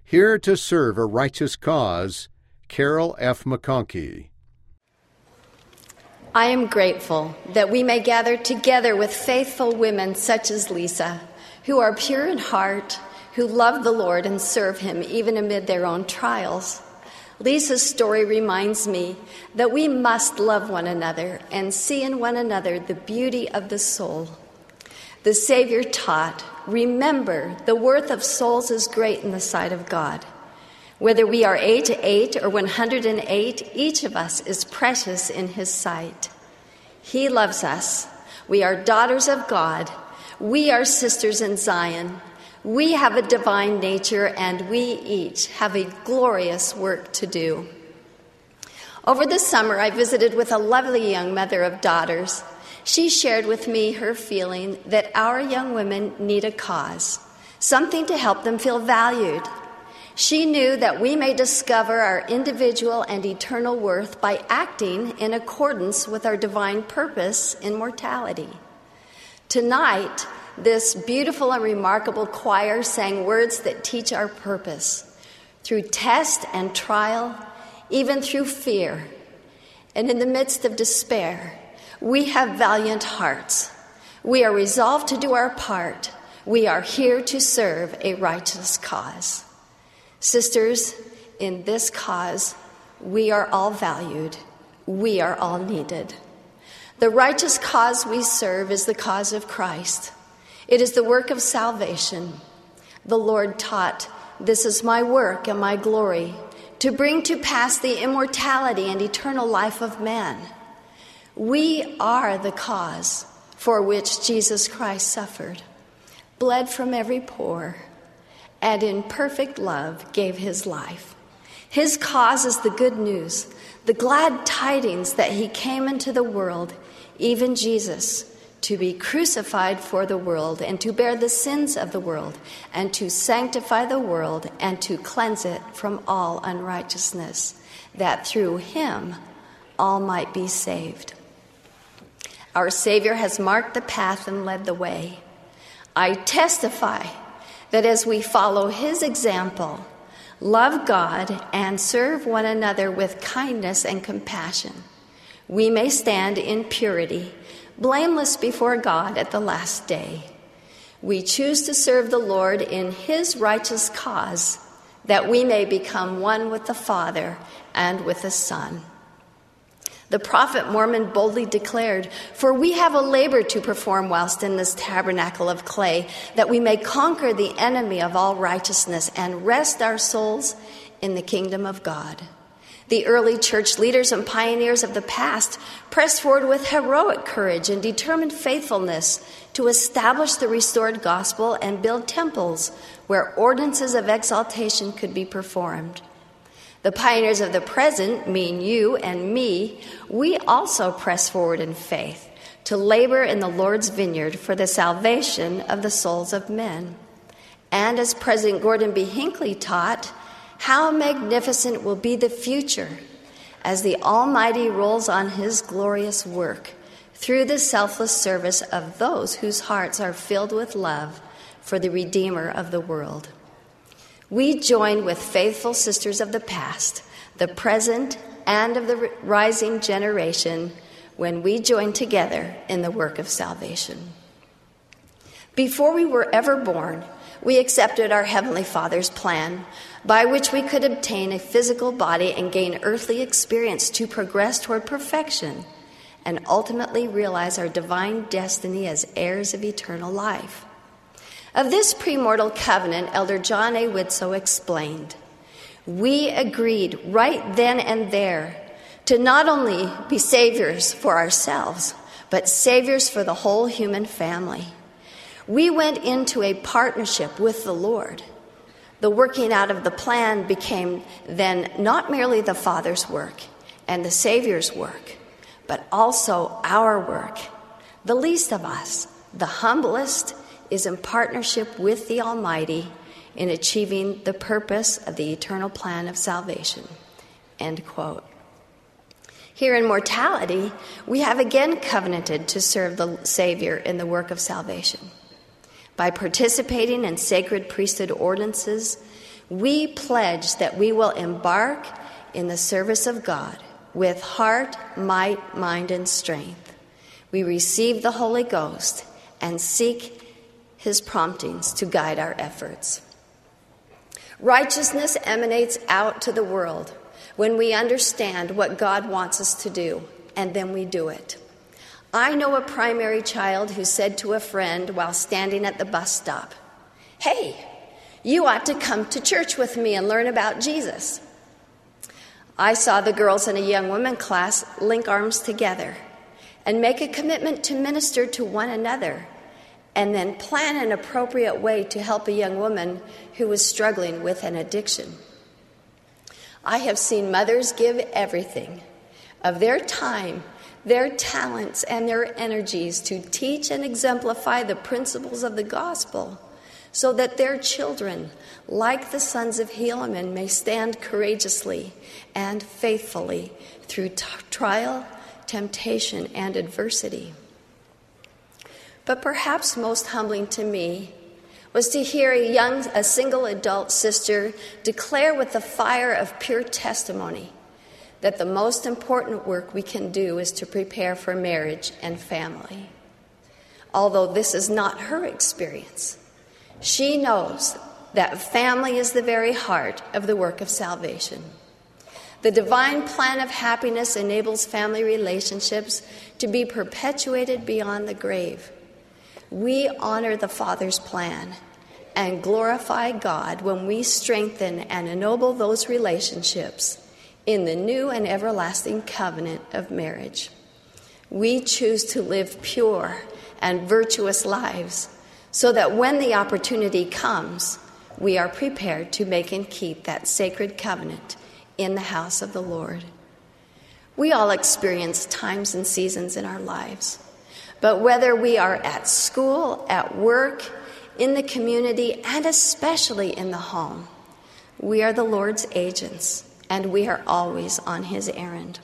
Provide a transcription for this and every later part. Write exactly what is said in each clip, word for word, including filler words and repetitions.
Here to serve a righteous cause, Carol F. McConkie. I am grateful that we may gather together with faithful women such as Lisa, who are pure in heart, who love the Lord and serve Him even amid their own trials. Lisa's story reminds me that we must love one another and see in one another the beauty of the soul. The Savior taught, "Remember, the worth of souls is great in the sight of God." Whether we are eight to eight or one hundred eight, each of us is precious in His sight. He loves us. We are daughters of God. We are sisters in Zion. We have a divine nature, and we each have a glorious work to do. Over the summer, I visited with a lovely young mother of daughters. She shared with me her feeling that our young women need a cause, something to help them feel valued. She knew that we may discover our individual and eternal worth by acting in accordance with our divine purpose in mortality. Tonight, this beautiful and remarkable choir sang words that teach our purpose through test and trial, even through fear. And in the midst of despair, we have valiant hearts. We are resolved to do our part. We are here to serve a righteous cause. Sisters, in this cause, we are all valued. We are all needed. The righteous cause we serve is the cause of Christ. It is the work of salvation. The Lord taught, "This is my work and my glory, to bring to pass the immortality and eternal life of man." We are the cause for which Jesus Christ suffered, bled from every pore, and in perfect love gave His life. His cause is the good news, the glad tidings that He came into the world, even Jesus, to be crucified for the world and to bear the sins of the world and to sanctify the world and to cleanse it from all unrighteousness, that through Him all might be saved. Our Savior has marked the path and led the way. I testify that as we follow His example, love God and serve one another with kindness and compassion, we may stand in purity, blameless before God at the last day. We choose to serve the Lord in His righteous cause, that we may become one with the Father and with the Son. The prophet Mormon boldly declared, "For we have a labor to perform whilst in this tabernacle of clay, that we may conquer the enemy of all righteousness and rest our souls in the kingdom of God." The early church leaders and pioneers of the past pressed forward with heroic courage and determined faithfulness to establish the restored gospel and build temples where ordinances of exaltation could be performed. The pioneers of the present, mean you and me, we also press forward in faith to labor in the Lord's vineyard for the salvation of the souls of men. And as President Gordon B. Hinckley taught, how magnificent will be the future as the Almighty rolls on His glorious work through the selfless service of those whose hearts are filled with love for the Redeemer of the world. We join with faithful sisters of the past, the present, and of the rising generation when we join together in the work of salvation. Before we were ever born, we accepted our Heavenly Father's plan by which we could obtain a physical body and gain earthly experience to progress toward perfection and ultimately realize our divine destiny as heirs of eternal life. Of this premortal covenant, Elder John A. Widtsoe explained, "We agreed right then and there to not only be saviors for ourselves, but saviors for the whole human family. We went into a partnership with the Lord. The working out of the plan became then not merely the Father's work and the Savior's work, but also our work. The least of us, the humblest, is in partnership with the Almighty in achieving the purpose of the eternal plan of salvation." End quote. Here in mortality, we have again covenanted to serve the Savior in the work of salvation. By participating in sacred priesthood ordinances, We pledge that we will embark in the service of God with heart, might, mind, and strength. We receive the Holy Ghost and seek his promptings to guide our efforts. Righteousness emanates out to the world when we understand what God wants us to do, and then we do it. I know a primary child who said to a friend while standing at the bus stop, "Hey, you ought to come to church with me and learn about Jesus." I saw the girls in a young women class link arms together and make a commitment to minister to one another, and then plan an appropriate way to help a young woman who was struggling with an addiction. I have seen mothers give everything of their time, their talents, and their energies to teach and exemplify the principles of the gospel so that their children, like the sons of Helaman, may stand courageously and faithfully through t- trial, temptation, and adversity. But perhaps most humbling to me was to hear a young, a single adult sister declare with the fire of pure testimony that the most important work we can do is to prepare for marriage and family. Although this is not her experience, she knows that family is the very heart of the work of salvation. The divine plan of happiness enables family relationships to be perpetuated beyond the grave. We honor the Father's plan and glorify God when we strengthen and ennoble those relationships in the new and everlasting covenant of marriage. We choose to live pure and virtuous lives so that when the opportunity comes, we are prepared to make and keep that sacred covenant in the house of the Lord. We all experience times and seasons in our lives. But whether we are at school, at work, in the community, and especially in the home, we are the Lord's agents, and we are always on his errand.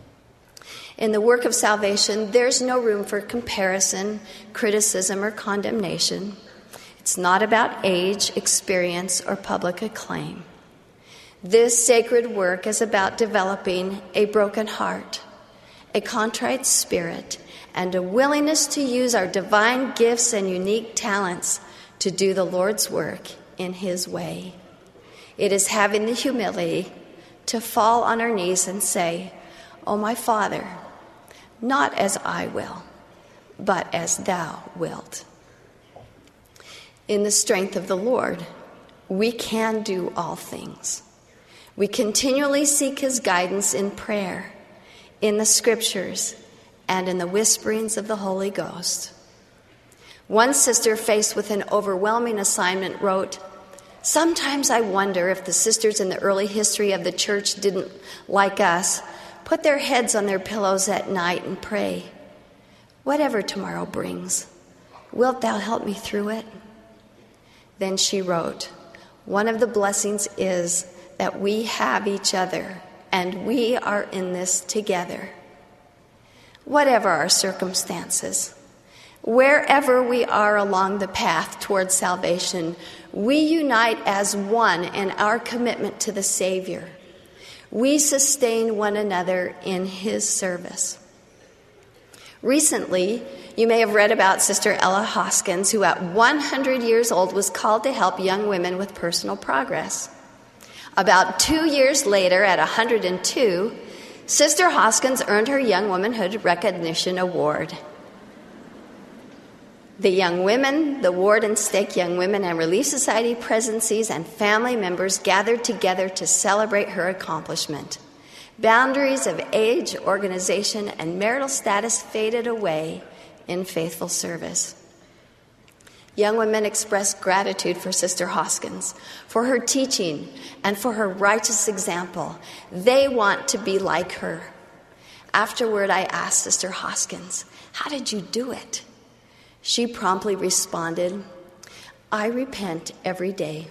In the work of salvation, there's no room for comparison, criticism, or condemnation. It's not about age, experience, or public acclaim. This sacred work is about developing a broken heart, a contrite spirit, and a willingness to use our divine gifts and unique talents to do the Lord's work in his way. It is having the humility to fall on our knees and say, "Oh, my Father, not as I will, but as thou wilt." In the strength of the Lord, we can do all things. We continually seek his guidance in prayer, in the scriptures, and in the whisperings of the Holy Ghost. One sister faced with an overwhelming assignment wrote, "Sometimes I wonder if the sisters in the early history of the church didn't, like us, put their heads on their pillows at night and pray, 'Whatever tomorrow brings, wilt thou help me through it?' Then she wrote, 'One of the blessings is that we have each other, and we are in this together.' Whatever our circumstances, wherever we are along the path towards salvation, we unite as one in our commitment to the Savior. We sustain one another in his service. Recently, you may have read about Sister Ella Hoskins, who at one hundred years old was called to help young women with personal progress. About two years later, at one hundred two, Sister Hoskins earned her Young Womanhood Recognition Award. The young women, the Ward and Stake Young Women and Relief Society presidencies and family members gathered together to celebrate her accomplishment. Boundaries of age, organization, and marital status faded away in faithful service. Young women expressed gratitude for Sister Hoskins, for her teaching, and for her righteous example. They want to be like her. Afterward, I asked Sister Hoskins, "How did you do it?" She promptly responded, "I repent every day."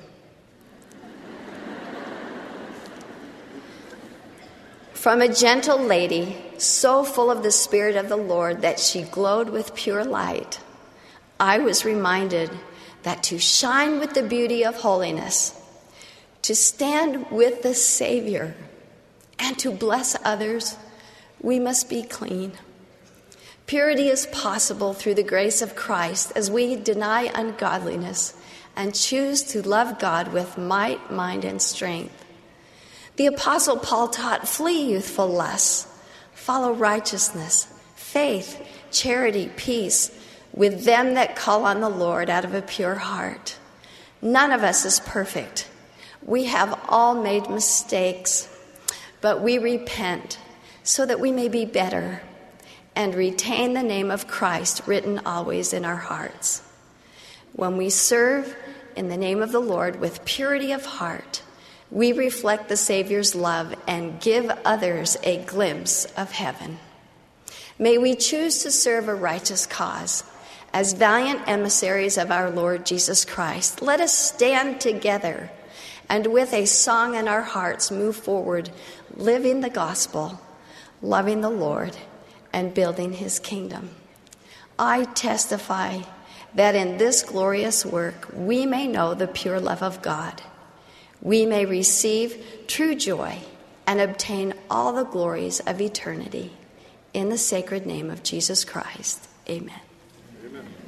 From a gentle lady, so full of the Spirit of the Lord that she glowed with pure light, I was reminded that to shine with the beauty of holiness, To stand with the Savior and to bless others, we must be clean. Purity is possible through the grace of Christ as we deny ungodliness and choose to love God with might, mind, and strength. The Apostle Paul taught, flee youthful lusts, follow righteousness, faith, charity, peace, with them that call on the Lord out of a pure heart. None of us is perfect. We have all made mistakes, but we repent so that we may be better and retain the name of Christ written always in our hearts. When we serve in the name of the Lord with purity of heart, we reflect the Savior's love and give others a glimpse of heaven. May we choose to serve a righteous cause. As valiant emissaries of our Lord Jesus Christ, let us stand together and with a song in our hearts move forward, living the gospel, loving the Lord, and building his kingdom. I testify that in this glorious work we may know the pure love of God. We may receive true joy and obtain all the glories of eternity. In the sacred name of Jesus Christ, amen. Amen.